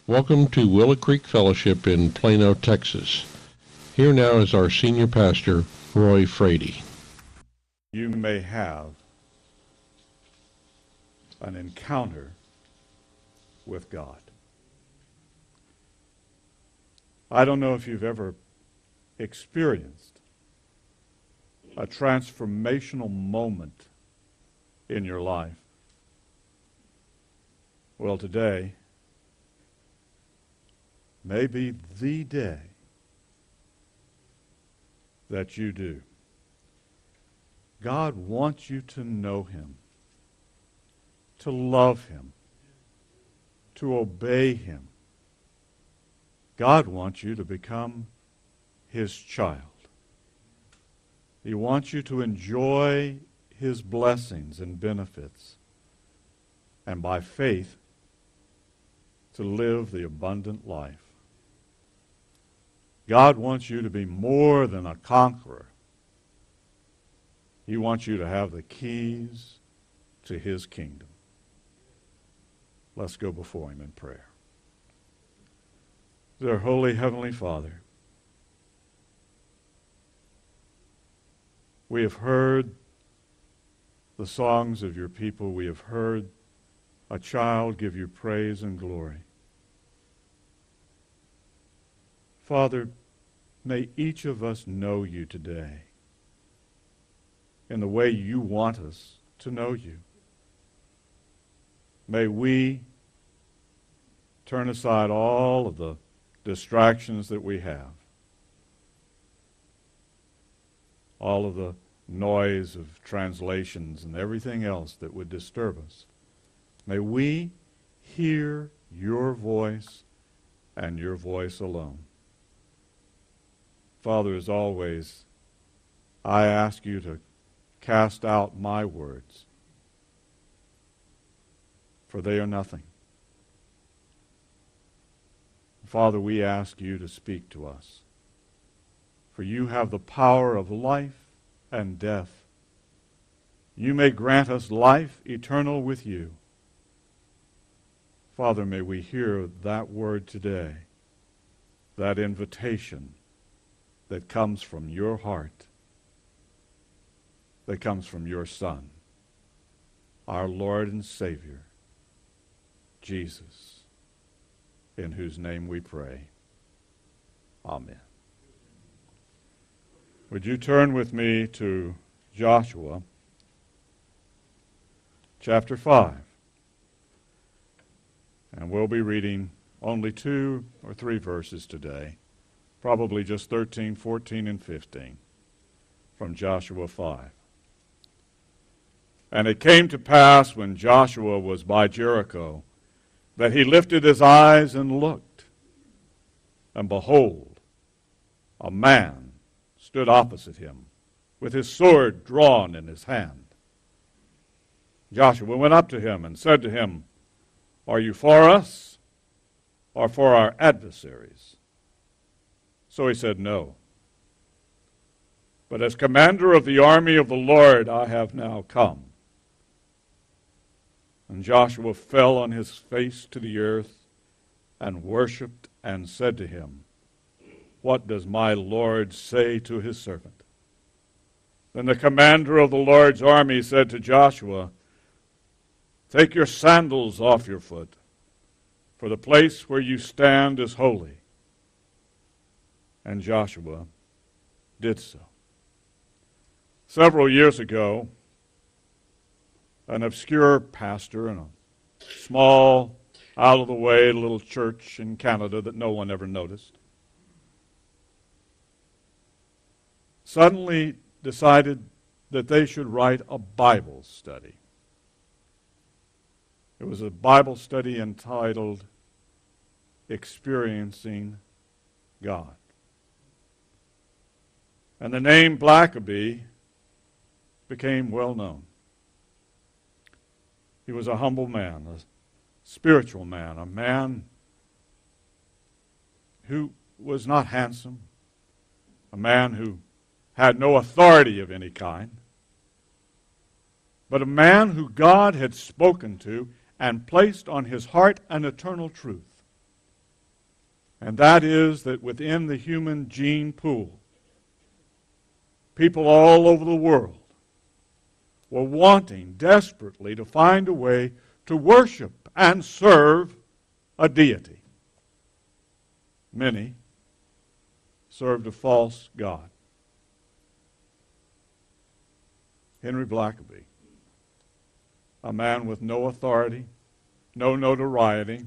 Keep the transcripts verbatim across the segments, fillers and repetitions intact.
Welcome to Willow Creek Fellowship in Plano, Texas. Here now is our senior pastor, Roy Frady. You may have an encounter with God. I don't know if you've ever experienced a transformational moment in your life. Well, today may be the day that you do. God wants you to know Him, to love Him, to obey Him. God wants you to become His child. He wants you to enjoy His blessings and benefits, and by faith, to live the abundant life. God wants you to be more than a conqueror. He wants you to have the keys to His kingdom. Let's go before Him in prayer. Dear Holy Heavenly Father, we have heard the songs of your people. We have heard a child give you praise and glory. Father, may each of us know you today in the way you want us to know you. May we turn aside all of the distractions that we have, all of the noise of translations and everything else that would disturb us. May we hear your voice and your voice alone. Father, as always, I ask you to cast out my words, for they are nothing. Father, we ask you to speak to us, for you have the power of life and death. You may grant us life eternal with you. Father, may we hear that word today, that invitation that comes from your heart, that comes from your Son, our Lord and Savior, Jesus, in whose name we pray. Amen. Would you turn with me to Joshua chapter five? And we'll be reading only two or three verses today, probably just thirteen, fourteen, and fifteen from Joshua five. And it came to pass when Joshua was by Jericho that he lifted his eyes and looked, and behold, a man stood opposite him with his sword drawn in his hand. Joshua went up to him and said to him, "Are you for us or for our adversaries?" So he said, "No. But as commander of the army of the Lord I have now come." And Joshua fell on his face to the earth and worshipped and said to him, "What does my Lord say to his servant?" Then the commander of the Lord's army said to Joshua, "Take your sandals off your foot, for the place where you stand is holy." And Joshua did so. Several years ago, an obscure pastor in a small, out-of-the-way little church in Canada that no one ever noticed suddenly decided that they should write a Bible study. It was a Bible study entitled Experiencing God. And the name Blackaby became well known. He was a humble man, a spiritual man, a man who was not handsome, a man who had no authority of any kind, but a man who God had spoken to and placed on his heart an eternal truth. And that is that within the human gene pool, people all over the world were wanting desperately to find a way to worship and serve a deity. Many served a false god. Henry Blackaby, a man with no authority, no notoriety,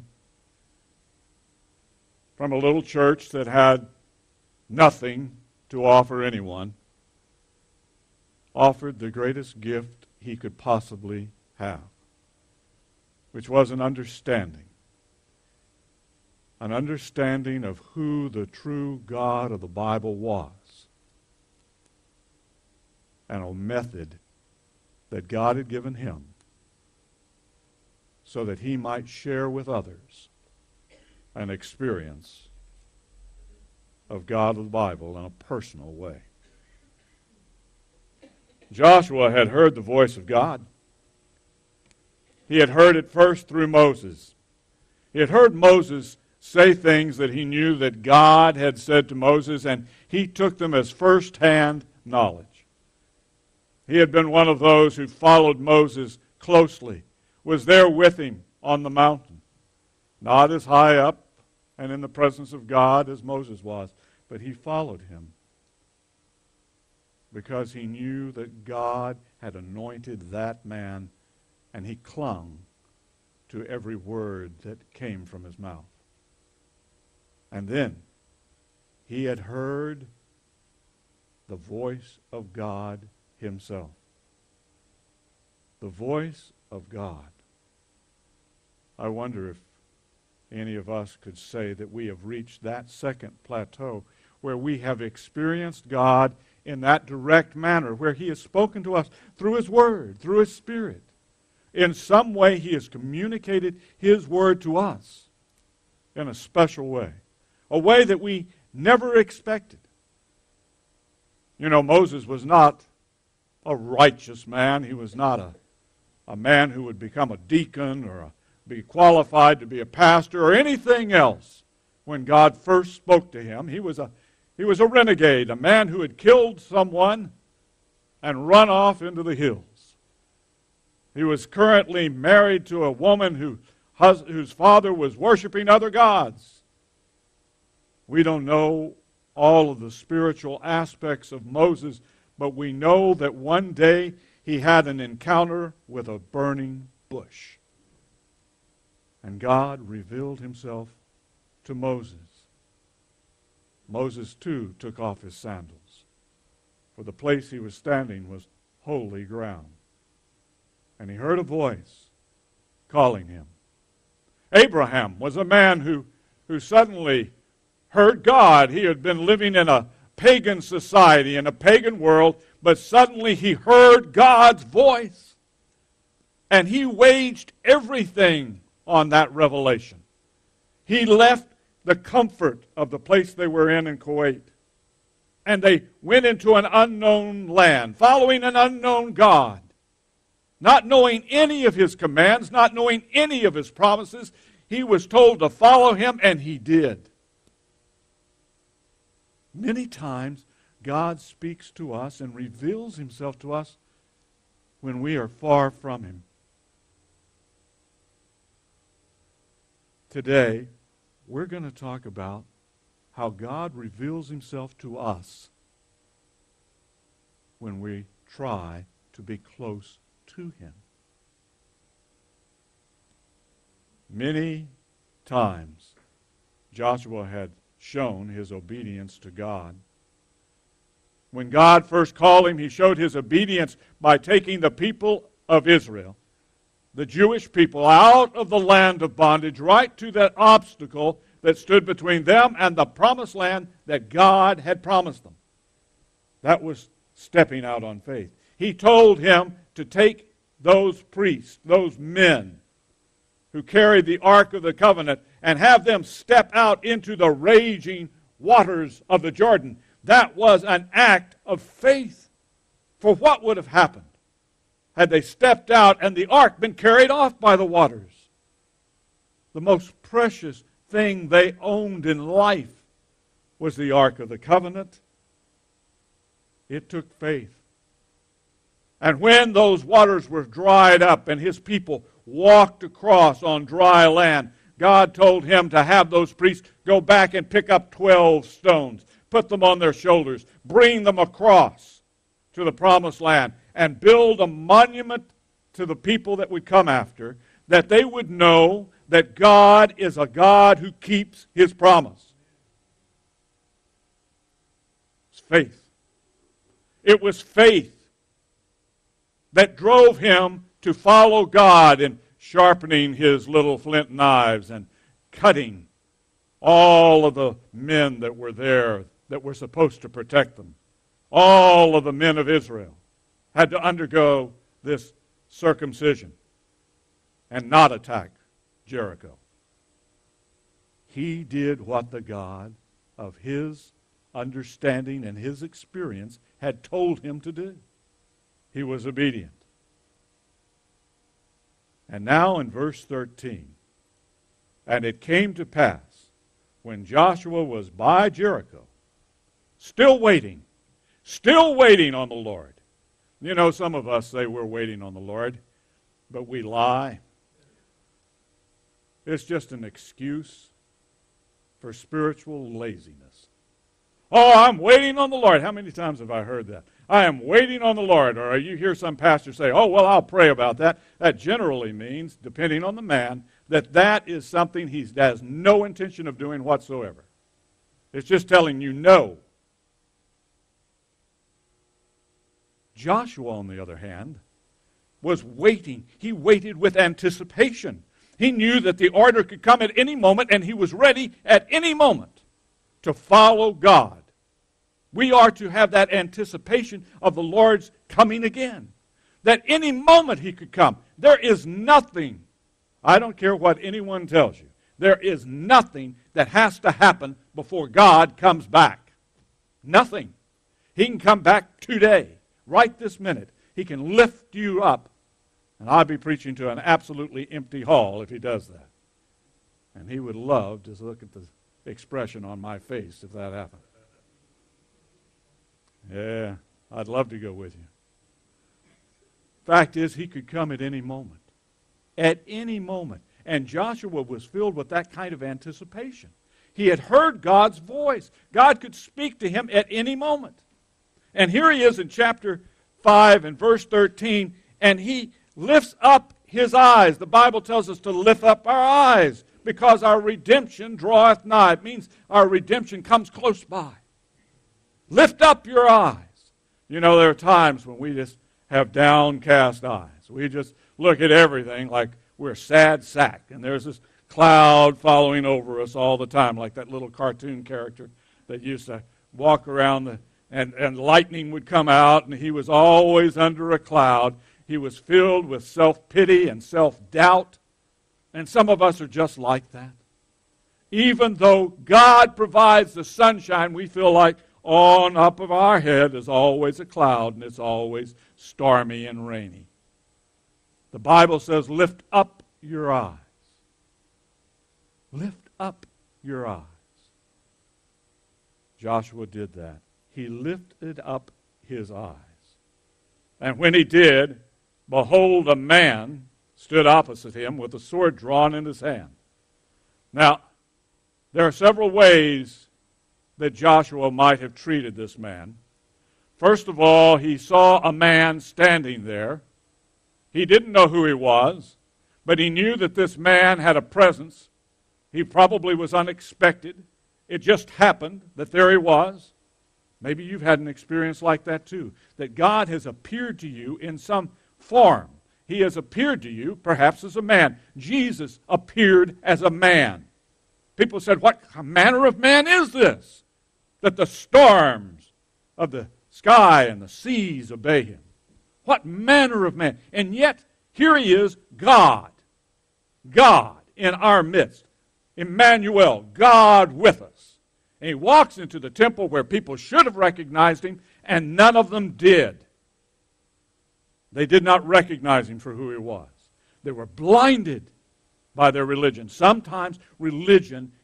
from a little church that had nothing to offer anyone, offered the greatest gift he could possibly have, which was an understanding. An understanding of who the true God of the Bible was, and a method that God had given him so that he might share with others an experience of God of the Bible in a personal way. Joshua had heard the voice of God. He had heard it first through Moses. He had heard Moses say things that he knew that God had said to Moses, and he took them as first-hand knowledge. He had been one of those who followed Moses closely, was there with him on the mountain, not as high up and in the presence of God as Moses was, but he followed him because he knew that God had anointed that man, and he clung to every word that came from his mouth. And then he had heard the voice of God himself. The voice of God. I wonder if any of us could say that we have reached that second plateau where we have experienced God in that direct manner, where he has spoken to us through his word, through his Spirit. In some way he has communicated his word to us in a special way, a way that we never expected. You know, Moses was not a righteous man. He was not a, a man who would become a deacon or a, be qualified to be a pastor or anything else. When God first spoke to him, he was a he was a renegade, a man who had killed someone and run off into the hills. He was currently married to a woman who, hus, whose father was worshiping other gods. We don't know all of the spiritual aspects of Moses, but we know that one day he had an encounter with a burning bush. And God revealed himself to Moses. Moses, too, took off his sandals, for the place he was standing was holy ground. And he heard a voice calling him. Abraham was a man who, who suddenly heard God. He had been living in a pagan society, in a pagan world, but suddenly he heard God's voice. And he waged everything on that revelation. He left the comfort of the place they were in in Kuwait, and they went into an unknown land, following an unknown God, not knowing any of his commands, not knowing any of his promises. He was told to follow him, and he did. Many times, God speaks to us and reveals himself to us when we are far from him. Today, we're going to talk about how God reveals himself to us when we try to be close to him. Many times, Joshua had shown his obedience to God. When God first called him, he showed his obedience by taking the people of Israel, the Jewish people, out of the land of bondage, right to that obstacle that stood between them and the promised land that God had promised them. That was stepping out on faith. He told him to take those priests, those men who carried the Ark of the Covenant, and have them step out into the raging waters of the Jordan. That was an act of faith. For what would have happened had they stepped out and the ark been carried off by the waters? The most precious thing they owned in life was the Ark of the Covenant. It took faith. And when those waters were dried up and his people walked across on dry land, God told him to have those priests go back and pick up twelve stones, put them on their shoulders, bring them across to the promised land, and build a monument to the people that would come after, that they would know that God is a God who keeps his promise. It's faith. It was faith that drove him to follow God in sharpening his little flint knives and cutting all of the men that were there that were supposed to protect them. All of the men of Israel had to undergo this circumcision and not attack Jericho. He did what the God of his understanding and his experience had told him to do. He was obedient. And now in verse thirteen, and it came to pass when Joshua was by Jericho, still waiting, still waiting on the Lord. You know, some of us say we're waiting on the Lord, but we lie. It's just an excuse for spiritual laziness. Oh, I'm waiting on the Lord. How many times have I heard that? I am waiting on the Lord. Or you hear some pastor say, oh, well, I'll pray about that. That generally means, depending on the man, that that is something he has no intention of doing whatsoever. It's just telling you no. Joshua, on the other hand, was waiting. He waited with anticipation. He knew that the order could come at any moment, and he was ready at any moment to follow God. We are to have that anticipation of the Lord's coming again. That any moment he could come. There is nothing, I don't care what anyone tells you, there is nothing that has to happen before God comes back. Nothing. He can come back today, right this minute. He can lift you up. And I'll be preaching to an absolutely empty hall if he does that. And he would love to look at the expression on my face if that happened. Yeah, I'd love to go with you. Fact is, he could come at any moment. At any moment. And Joshua was filled with that kind of anticipation. He had heard God's voice. God could speak to him at any moment. And here he is in chapter five and verse thirteen, and he lifts up his eyes. The Bible tells us to lift up our eyes because our redemption draweth nigh. It means our redemption comes close by. Lift up your eyes. You know, there are times when we just have downcast eyes. We just look at everything like we're a sad sack, and there's this cloud following over us all the time, like that little cartoon character that used to walk around, the, and, and lightning would come out, and he was always under a cloud. He was filled with self-pity and self-doubt, and some of us are just like that. Even though God provides the sunshine, we feel like on up of our head is always a cloud, and it's always stormy and rainy. The Bible says, lift up your eyes. Lift up your eyes. Joshua did that. He lifted up his eyes. And when he did, behold, a man stood opposite him with a sword drawn in his hand. Now, there are several ways that Joshua might have treated this man. First of all, he saw a man standing there. He didn't know who he was, but he knew that this man had a presence. He probably was unexpected. It just happened that there he was. Maybe you've had an experience like that too, that God has appeared to you in some form. He has appeared to you perhaps as a man. Jesus appeared as a man. People said, what manner of man is this, that the storms of the sky and the seas obey him? What manner of man? And yet, here he is, God. God in our midst. Emmanuel, God with us. And he walks into the temple where people should have recognized him, and none of them did. They did not recognize him for who he was. They were blinded by their religion. Sometimes religion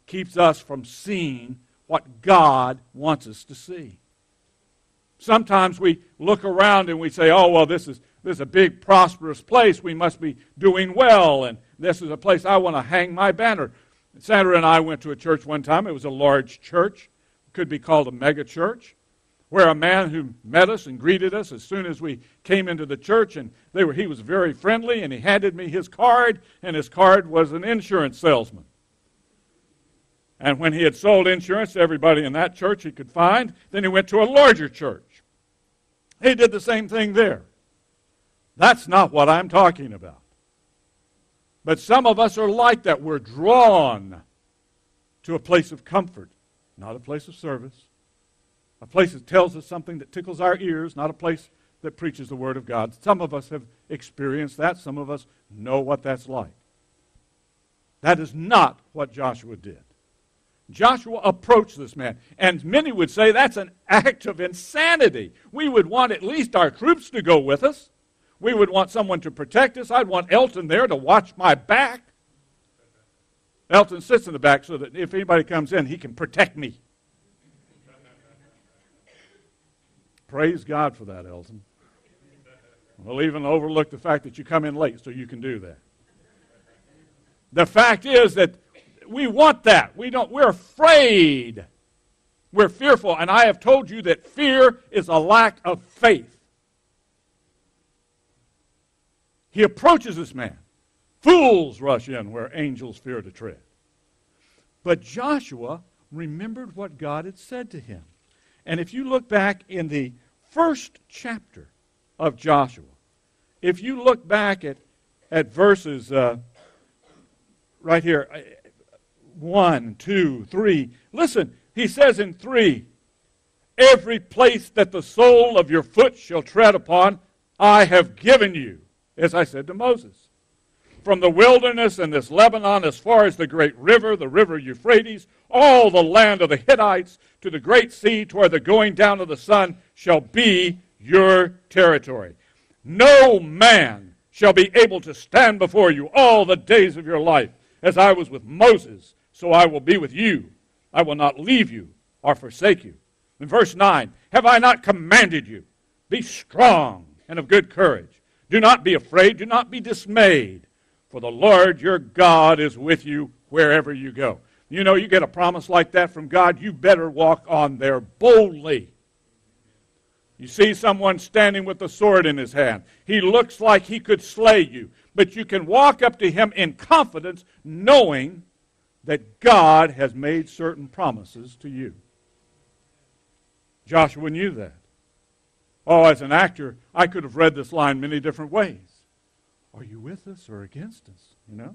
keeps us from seeing what God wants us to see. Sometimes we look around and we say, oh, well, this is, this is a big, prosperous place. We must be doing well, and this is a place I want to hang my banner. Sandra and I went to a church one time. It was a large church. It could be called a mega church, where a man who met us and greeted us as soon as we came into the church, and they were, he was very friendly, and he handed me his card, and his card was an insurance salesman. And when he had sold insurance to everybody in that church he could find, then he went to a larger church. He did the same thing there. That's not what I'm talking about. But some of us are like that. We're drawn to a place of comfort, not a place of service. A place that tells us something that tickles our ears, not a place that preaches the Word of God. Some of us have experienced that. Some of us know what that's like. That is not what Joshua did. Joshua approached this man, and many would say that's an act of insanity. We would want at least our troops to go with us. We would want someone to protect us. I'd want Elton there to watch my back. Elton sits in the back so that if anybody comes in, he can protect me. Praise God for that, Elton. We'll even overlook the fact that you come in late so you can do that. The fact is that we want that. We don't, we're afraid. We're fearful. And I have told you that fear is a lack of faith. He approaches this man. Fools rush in where angels fear to tread. But Joshua remembered what God had said to him. And if you look back in the first chapter of Joshua, if you look back at, at verses uh, right here, one, two, three, listen, he says in three, every place that the sole of your foot shall tread upon, I have given you, as I said to Moses. From the wilderness and this Lebanon as far as the great river, the river Euphrates, all the land of the Hittites, to the great sea, toward the going down of the sun, shall be your territory. No man shall be able to stand before you all the days of your life. As I was with Moses, so I will be with you. I will not leave you or forsake you. In verse nine, have I not commanded you? Be strong and of good courage. Do not be afraid. Do not be dismayed. For the Lord your God is with you wherever you go. You know, you get a promise like that from God, you better walk on there boldly. You see someone standing with a sword in his hand. He looks like he could slay you. But you can walk up to him in confidence, knowing that God has made certain promises to you. Joshua knew that. Oh, as an actor, I could have read this line many different ways. Are you with us or against us? You know?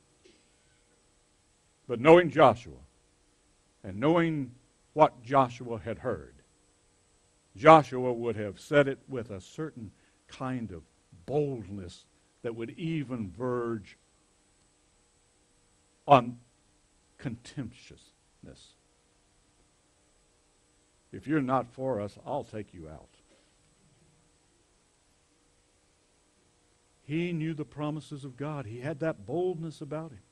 But knowing Joshua and knowing what Joshua had heard, Joshua would have said it with a certain kind of boldness that would even verge on contemptuousness. If you're not for us, I'll take you out. He knew the promises of God. He had that boldness about him.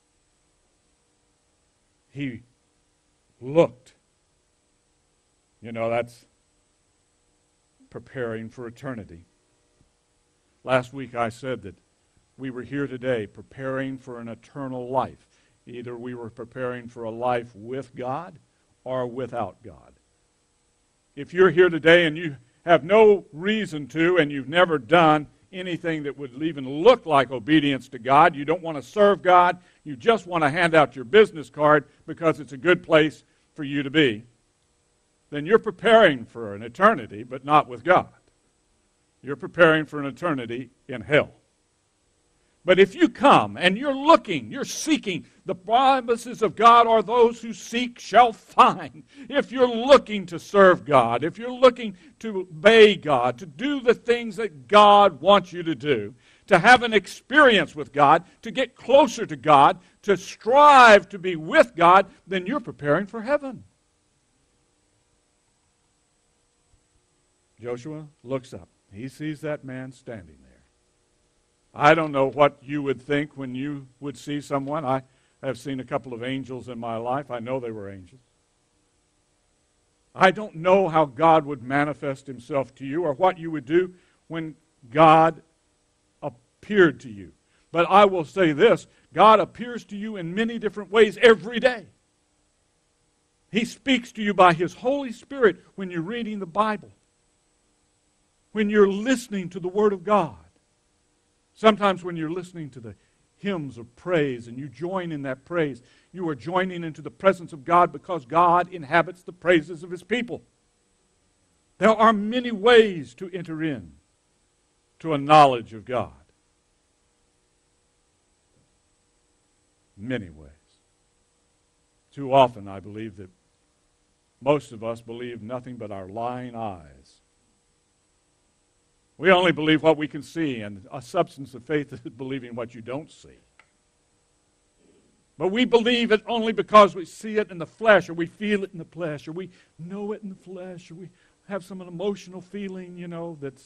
He looked. You know, that's preparing for eternity. Last week I said that we were here today preparing for an eternal life. Either we were preparing for a life with God or without God. If you're here today and you have no reason to, and you've never done anything that would even look like obedience to God, you don't want to serve God, you just want to hand out your business card because it's a good place for you to be, then you're preparing for an eternity, but not with God. You're preparing for an eternity in hell. But if you come and you're looking, you're seeking, the promises of God are those who seek shall find. If you're looking to serve God, if you're looking to obey God, to do the things that God wants you to do, to have an experience with God, to get closer to God, to strive to be with God, then you're preparing for heaven. Joshua looks up. He sees that man standing there. I don't know what you would think when you would see someone. I, have seen a couple of angels in my life. I know they were angels. I don't know how God would manifest himself to you or what you would do when God appeared to you. But I will say this, God appears to you in many different ways every day. He speaks to you by his Holy Spirit when you're reading the Bible, when you're listening to the Word of God. Sometimes when you're listening to the hymns of praise and you join in that praise, you are joining into the presence of God because God inhabits the praises of his people. There are many ways to enter in to a knowledge of God. Many ways. Too often, I believe that most of us believe nothing but our lying eyes. We only believe what we can see, and a substance of faith is believing what you don't see. But we believe it only because we see it in the flesh, or we feel it in the flesh, or we know it in the flesh, or we have some emotional feeling, you know, that's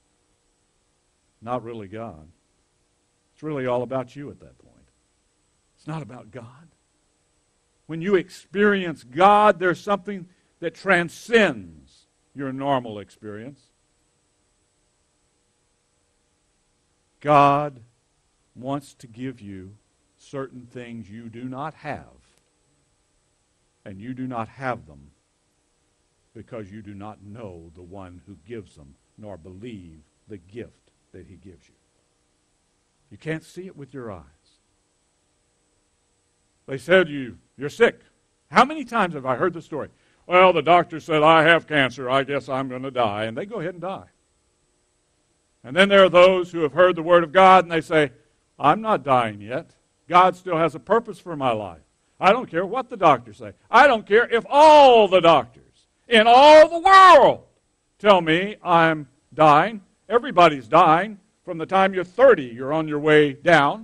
not really God. It's really all about you at that point. It's not about God. When you experience God, there's something that transcends your normal experience. God wants to give you certain things you do not have, and you do not have them because you do not know the one who gives them, nor believe the gift that he gives you. You can't see it with your eyes. They said you, you're sick. How many times have I heard the story? Well, the doctor said, I have cancer. I guess I'm going to die. And they go ahead and die. And then there are those who have heard the word of God and they say, I'm not dying yet. God still has a purpose for my life. I don't care what the doctors say. I don't care if all the doctors in all the world tell me I'm dying. Everybody's dying. From the time you're thirty, you're on your way down.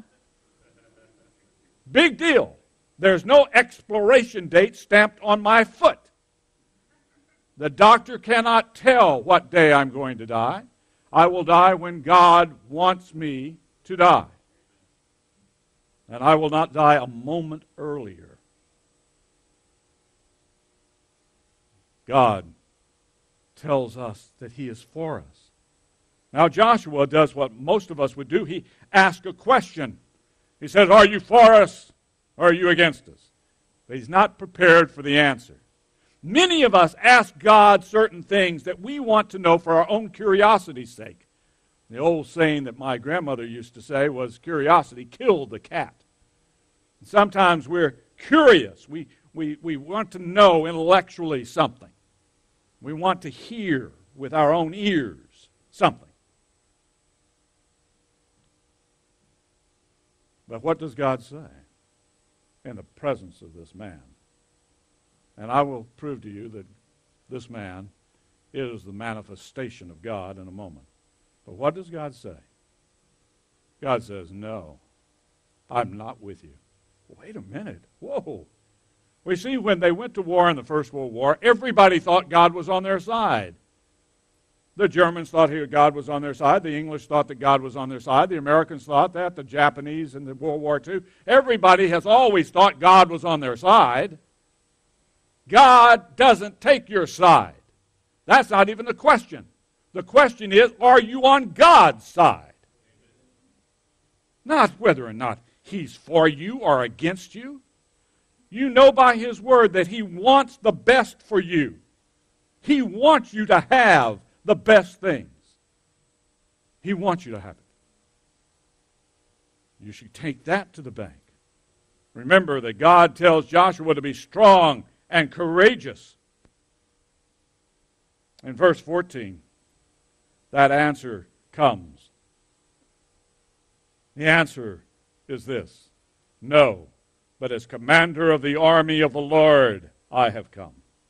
Big deal. There's no expiration date stamped on my foot. The doctor cannot tell what day I'm going to die. I will die when God wants me to die. And I will not die a moment earlier. God tells us that he is for us. Now Joshua does what most of us would do. He asks a question. He says, are you for us or are you against us? But he's not prepared for the answer. Many of us ask God certain things that we want to know for our own curiosity's sake. The old saying that my grandmother used to say was, curiosity killed the cat. And sometimes we're curious. We, we, we want to know intellectually something. We want to hear with our own ears something. But what does God say in the presence of this man? And I will prove to you that this man is the manifestation of God in a moment. But what does God say? God says, no, I'm not with you. Wait a minute. Whoa. We see when they went to war in the First World War, everybody thought God was on their side. The Germans thought God was on their side. The English thought that God was on their side. The Americans thought that. The Japanese in the World War Two. Everybody has always thought God was on their side. God doesn't take your side. That's not even the question. The question is, are you on God's side? Not whether or not he's for you or against you. You know by his word that he wants the best for you. He wants you to have the best things. He wants you to have it. You should take that to the bank. Remember that God tells Joshua to be strong and courageous. In verse fourteen, that answer comes. The answer is this: no, but as commander of the army of the Lord I have come.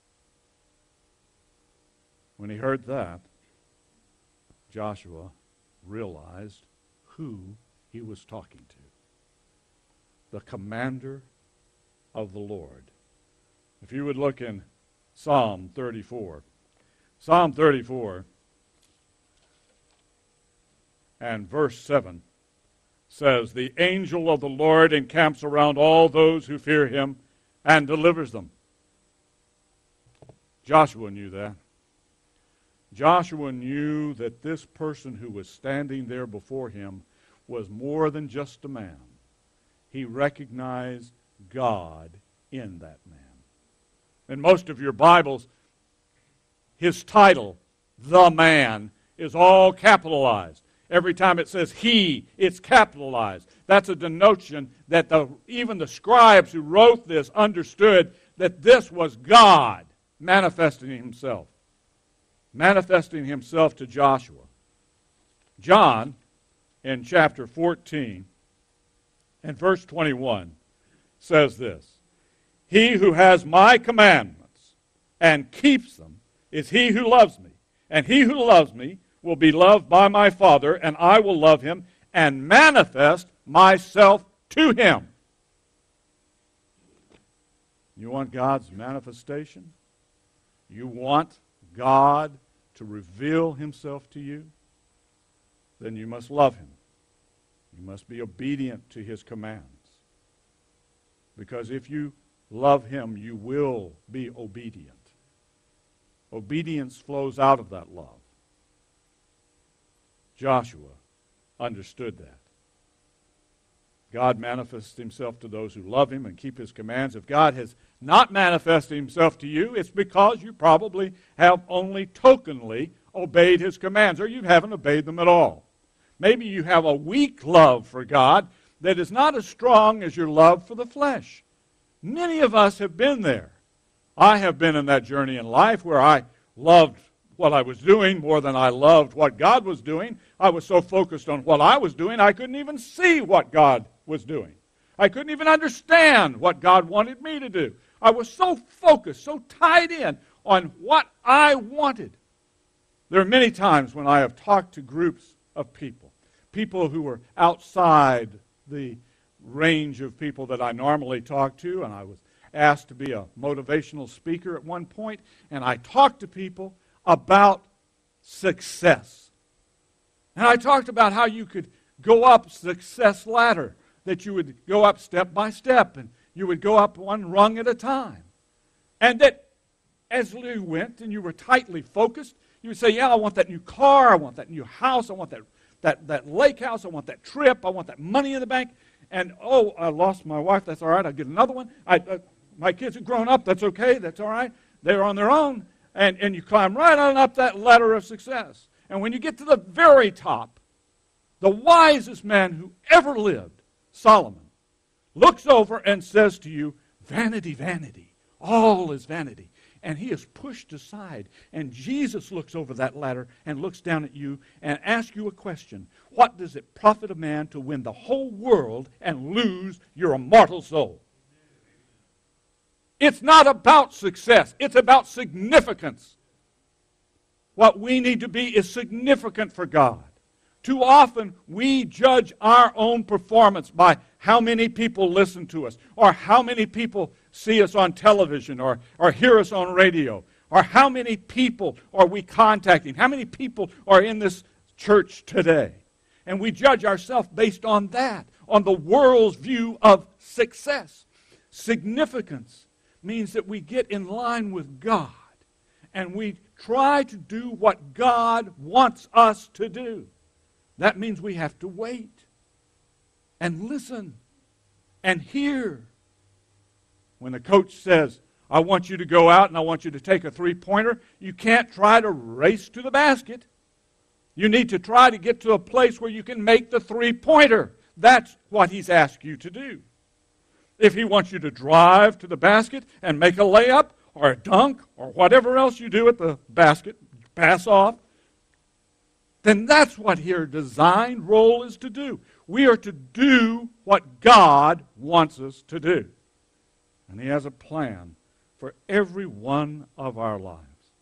When he heard that, Joshua realized who he was talking to. The commander of the Lord. If you would look in Psalm thirty-four. Psalm thirty-four and verse seven says, "The angel of the Lord encamps around all those who fear him and delivers them." Joshua knew that. Joshua knew that this person who was standing there before him was more than just a man. He recognized God in that man. In most of your Bibles, his title, the man, is all capitalized. Every time it says he, it's capitalized. That's a denotation that the, even the scribes who wrote this understood that this was God manifesting himself. Manifesting himself to Joshua. John, in chapter fourteen, and verse twenty-one, says this, "He who has my commandments and keeps them is he who loves me. And he who loves me will be loved by my Father, and I will love him and manifest myself to him." You want God's manifestation? You want God to reveal himself to you? Then you must love him. You must be obedient to his commands. Because if you love him, you will be obedient. Obedience flows out of that love. Joshua understood that. God manifests himself to those who love him and keep his commands. If God has not manifested himself to you, it's because you probably have only tokenly obeyed his commands, or you haven't obeyed them at all. Maybe you have a weak love for God that is not as strong as your love for the flesh. Many of us have been there. I have been in that journey in life where I loved what I was doing more than I loved what God was doing. I was so focused on what I was doing, I couldn't even see what God was doing. I couldn't even understand what God wanted me to do. I was so focused, so tied in on what I wanted. There are many times when I have talked to groups of people, people who were outside the range of people that I normally talk to, and I was asked to be a motivational speaker at one point, and I talked to people about success. And I talked about how you could go up success ladder, that you would go up step by step, and you would go up one rung at a time. And that as you went and you were tightly focused, you would say, yeah, I want that new car, I want that new house, I want that, that, that lake house, I want that trip, I want that money in the bank. And, oh, I lost my wife, that's all right, I'll get another one. I, uh, my kids are grown up, that's okay, that's all right. They're on their own. And, and you climb right on up that ladder of success. And when you get to the very top, the wisest man who ever lived, Solomon, looks over and says to you, vanity, vanity, all is vanity. And he is pushed aside. And Jesus looks over that ladder and looks down at you and asks you a question. What does it profit a man to win the whole world and lose your immortal soul? It's not about success. It's about significance. What we need to be is significant for God. Too often we judge our own performance by how many people listen to us, or how many people see us on television, or, or hear us on radio, or how many people are we contacting, how many people are in this church today. And we judge ourselves based on that, on the world's view of success. Significance means that we get in line with God and we try to do what God wants us to do. That means we have to wait and listen and hear. When the coach says, I want you to go out and I want you to take a three-pointer, you can't try to race to the basket. You need to try to get to a place where you can make the three-pointer. That's what he's asked you to do. If he wants you to drive to the basket and make a layup or a dunk or whatever else you do at the basket, pass off, then that's what your designed role is to do. We are to do what God wants us to do. And he has a plan for every one of our lives.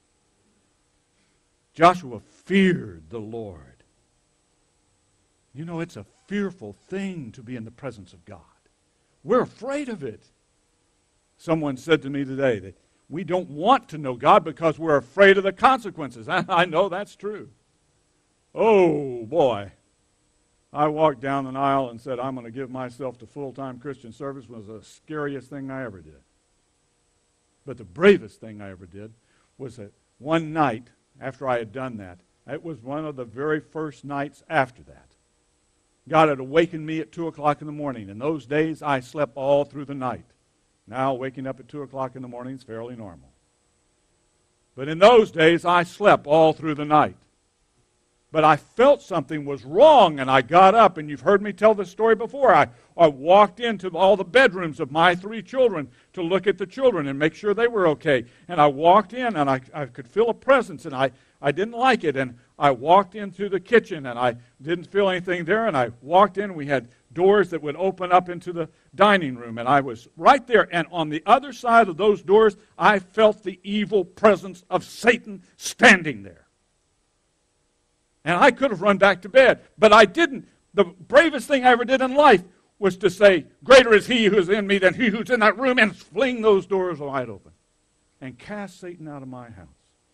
Joshua feared the Lord. You know, it's a fearful thing to be in the presence of God. We're afraid of it. Someone said to me today that we don't want to know God because we're afraid of the consequences. I know that's true. Oh, boy. I walked down the aisle and said, I'm going to give myself to full-time Christian service. Was the scariest thing I ever did. But the bravest thing I ever did was that one night after I had done that, it was one of the very first nights after that, God had awakened me at two o'clock in the morning. In those days, I slept all through the night. Now, waking up at two o'clock in the morning is fairly normal. But in those days, I slept all through the night. But I felt something was wrong, and I got up, and you've heard me tell this story before. I, I walked into all the bedrooms of my three children to look at the children and make sure they were okay. And I walked in, and I, I could feel a presence, and I, I didn't like it. And I walked into the kitchen, and I didn't feel anything there. And I walked in, we had doors that would open up into the dining room, and I was right there. And on the other side of those doors, I felt the evil presence of Satan standing there. And I could have run back to bed, but I didn't. The bravest thing I ever did in life was to say, greater is he who is in me than he who's in that room, and fling those doors wide open and cast Satan out of my house.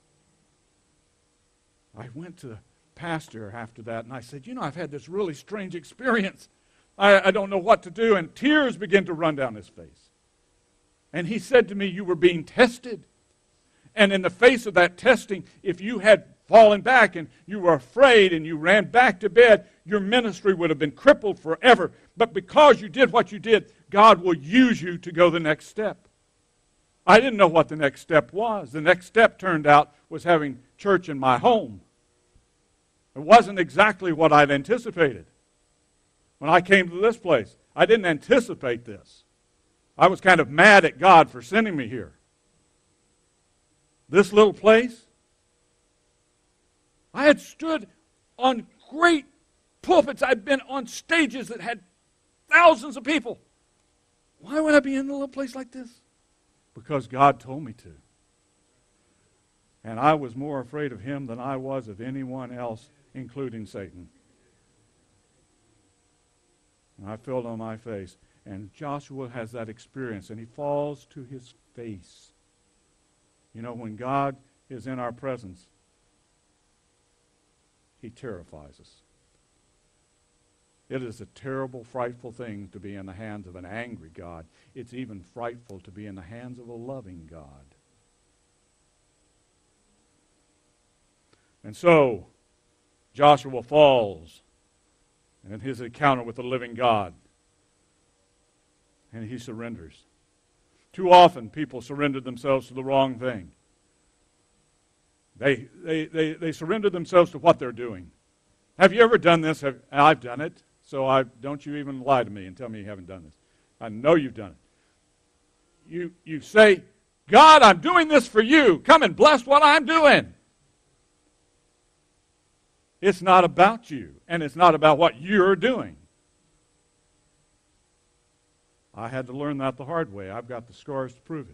I went to the pastor after that, and I said, you know, I've had this really strange experience. I, I don't know what to do, and tears began to run down his face. And he said to me, you were being tested. And in the face of that testing, if you had fallen back and you were afraid and you ran back to bed, your ministry would have been crippled forever. But because you did what you did, God will use you to go the next step. I didn't know what the next step was. The next step turned out was having church in my home. It wasn't exactly what I'd anticipated. When I came to this place, I didn't anticipate this. I was kind of mad at God for sending me here. This little place, I had stood on great pulpits. I'd been on stages that had thousands of people. Why would I be in a little place like this? Because God told me to. And I was more afraid of him than I was of anyone else, including Satan. And I fell on my face. And Joshua has that experience, and he falls to his face. You know, when God is in our presence, he terrifies us. It is a terrible, frightful thing to be in the hands of an angry God. It's even frightful to be in the hands of a loving God. And so, Joshua falls in his encounter with the living God. And he surrenders. Too often, people surrender themselves to the wrong thing. They, they, they, they surrender themselves to what they're doing. Have you ever done this? Have, I've done it, so I, don't you even lie to me and tell me you haven't done this. I know you've done it. You, you say, God, I'm doing this for you. Come and bless what I'm doing. It's not about you, and it's not about what you're doing. I had to learn that the hard way. I've got the scars to prove it.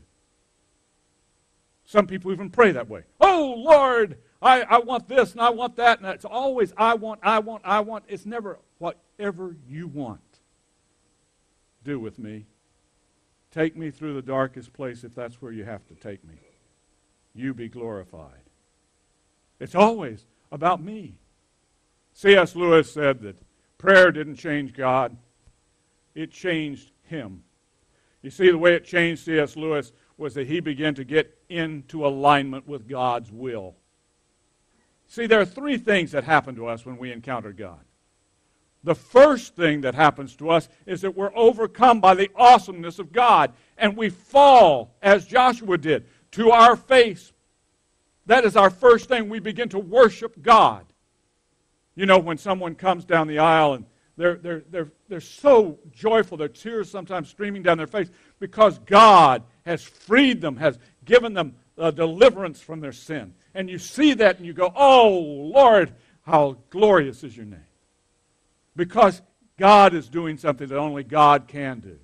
Some people even pray that way. Oh, Lord, I, I want this and I want that. And it's always I want, I want, I want. It's never whatever you want. Do with me. Take me through the darkest place if that's where you have to take me. You be glorified. It's always about me. C S Lewis said that prayer didn't change God. It changed him. You see, the way it changed C S Lewis was that he began to get into alignment with God's will. See, there are three things that happen to us when we encounter God. The first thing that happens to us is that we're overcome by the awesomeness of God, and we fall, as Joshua did, to our face. That is our first thing. We begin to worship God. You know, when someone comes down the aisle and They're, they're, they're, they're so joyful, their tears sometimes streaming down their face because God has freed them, has given them a deliverance from their sin. And you see that and you go, oh, Lord, how glorious is your name. Because God is doing something that only God can do.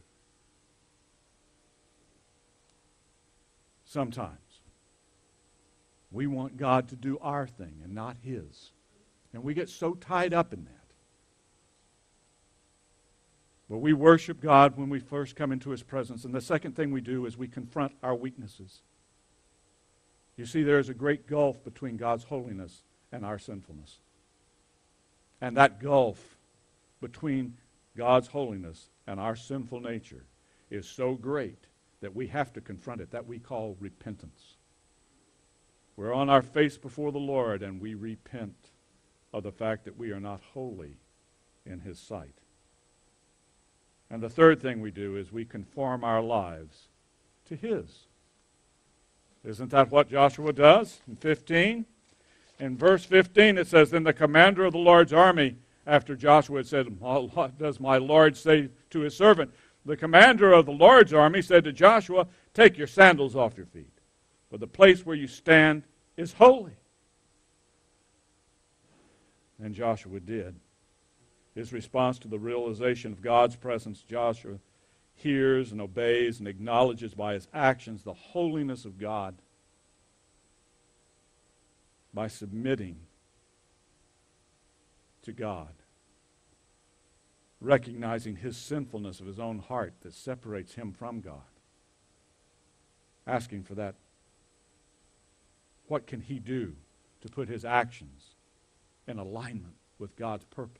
Sometimes we want God to do our thing and not his. And we get so tied up in that. But we worship God when we first come into his presence. And the second thing we do is we confront our weaknesses. You see, there is a great gulf between God's holiness and our sinfulness. And that gulf between God's holiness and our sinful nature is so great that we have to confront it. That we call repentance. We're on our face before the Lord and we repent of the fact that we are not holy in His sight. And the third thing we do is we conform our lives to His. Isn't that what Joshua does in fifteen? In verse fifteen it says, "Then the commander of the Lord's army," after Joshua had said, "What does my Lord say to His servant?" The commander of the Lord's army said to Joshua, "Take your sandals off your feet, for the place where you stand is holy." And Joshua did. His response to the realization of God's presence, Joshua hears and obeys and acknowledges by his actions the holiness of God by submitting to God, recognizing his sinfulness of his own heart that separates him from God, asking for that. What can he do to put his actions in alignment with God's purpose?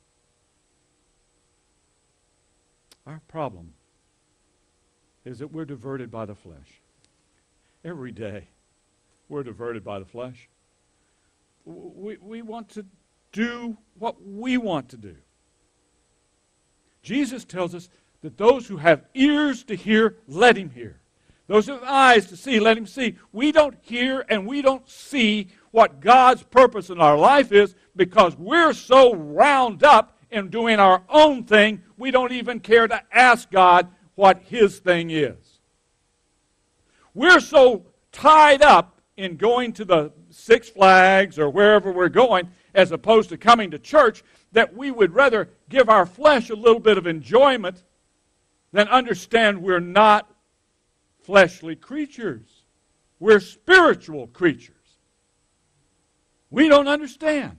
Our problem is that we're diverted by the flesh. Every day, we're diverted by the flesh. We, we want to do what we want to do. Jesus tells us that those who have ears to hear, let him hear. Those who have eyes to see, let him see. We don't hear and we don't see what God's purpose in our life is because we're so wound up in doing our own thing, we don't even care to ask God what His thing is. We're so tied up in going to the Six Flags or wherever we're going as opposed to coming to church that we would rather give our flesh a little bit of enjoyment than understand we're not fleshly creatures. We're spiritual creatures. We don't understand.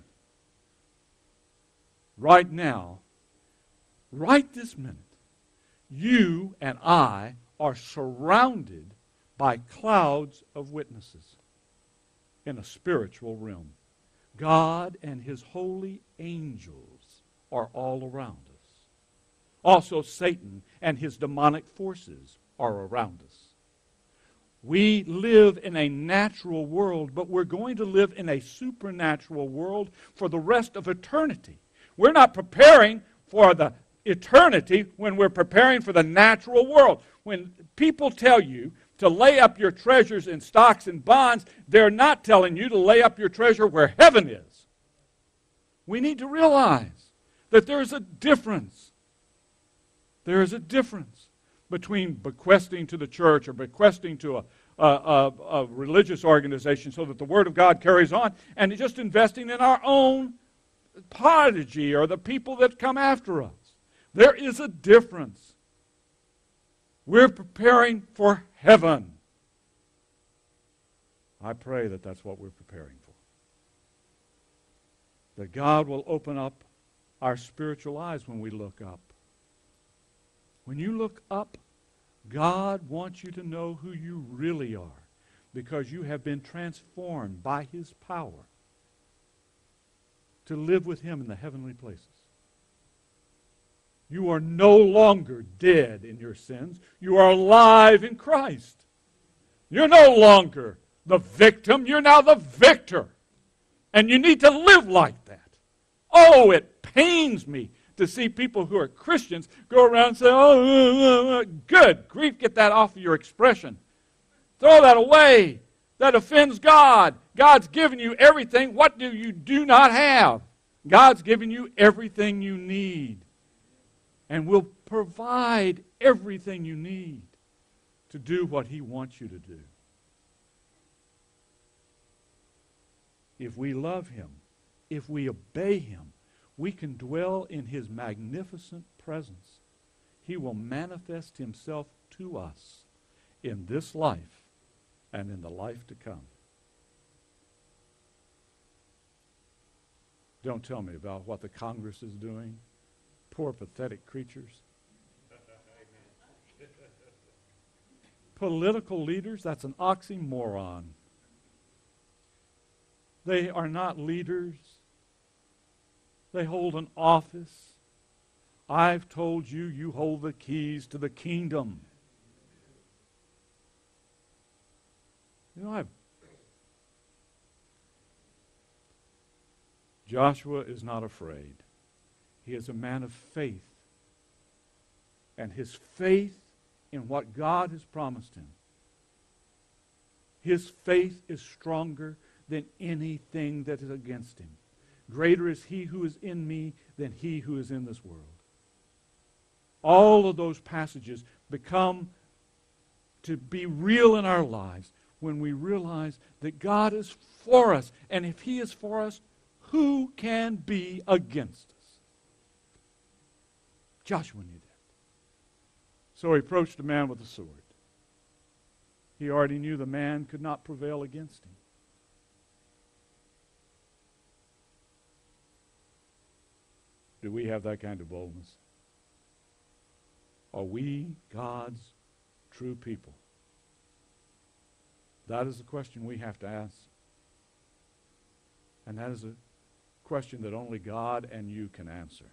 Right now, right this minute, you and I are surrounded by clouds of witnesses in a spiritual realm. God and His holy angels are all around us. Also, Satan and his demonic forces are around us. We live in a natural world, but we're going to live in a supernatural world for the rest of eternity. We're not preparing for the eternity when we're preparing for the natural world. When people tell you to lay up your treasures in stocks and bonds, they're not telling you to lay up your treasure where heaven is. We need to realize that there's a difference. There is a difference between bequesting to the church or bequesting to a, a, a, a religious organization so that the Word of God carries on and just investing in our own prodigy or the people that come after us. There is a difference. We're preparing for heaven. I pray that that's what we're preparing for. That God will open up our spiritual eyes when we look up. When you look up, God wants you to know who you really are because you have been transformed by His power to live with Him in the heavenly places. You are no longer dead in your sins. You are alive in Christ. You're no longer the victim. You're now the victor. And you need to live like that. Oh, it pains me to see people who are Christians go around and say, oh, uh, uh, good grief, get that off of your expression. Throw that away. That offends God. God's given you everything. What do you do not have? God's given you everything you need. And will provide everything you need to do what He wants you to do. If we love Him, if we obey Him, we can dwell in His magnificent presence. He will manifest Himself to us in this life and in the life to come. Don't tell me about what the Congress is doing. Poor, pathetic creatures. Political leaders, that's an oxymoron. They are not leaders. They hold an office I've told you, you hold the keys to the kingdom. You know, I've Joshua is not afraid. He is a man of faith. And his faith in what God has promised him, his faith is stronger than anything that is against him. Greater is he who is in me than he who is in this world. All of those passages become to be real in our lives when we realize that God is for us. And if he is for us, who can be against us? Joshua knew that. So he approached a man with a sword. He already knew the man could not prevail against him. Do we have that kind of boldness? Are we God's true people? That is the question we have to ask. And that is a question that only God and you can answer.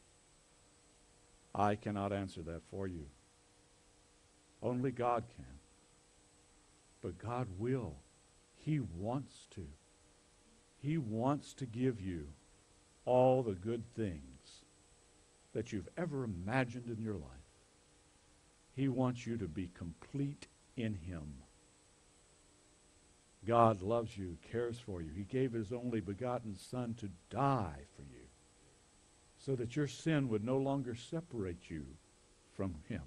I cannot answer that for you. Only God can. But God will. He wants to. He wants to give you all the good things that you've ever imagined in your life. He wants you to be complete in him. God loves you, cares for you. He gave his only begotten Son to die for you so that your sin would no longer separate you from him,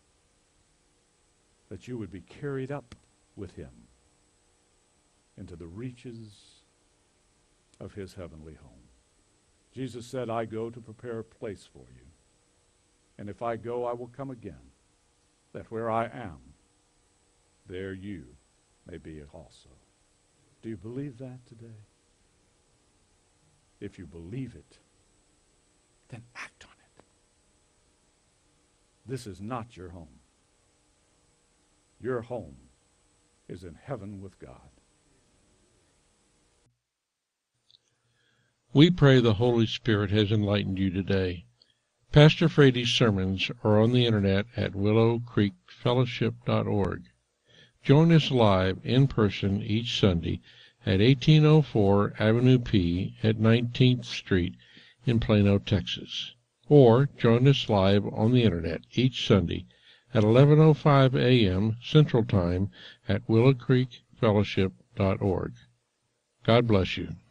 that you would be carried up with him into the reaches of his heavenly home. Jesus said, I go to prepare a place for you. And if I go, I will come again, that where I am, there you may be also. Do you believe that today? If you believe it, then act on it. This is not your home. Your home is in heaven with God. We pray the Holy Spirit has enlightened you today. Pastor Frady's sermons are on the internet at willow creek fellowship dot org. Join us live in person each Sunday at eighteen oh four Avenue P at nineteenth Street in Plano, Texas. Or join us live on the internet each Sunday at eleven oh five a.m. Central Time at willow creek fellowship dot org. God bless you.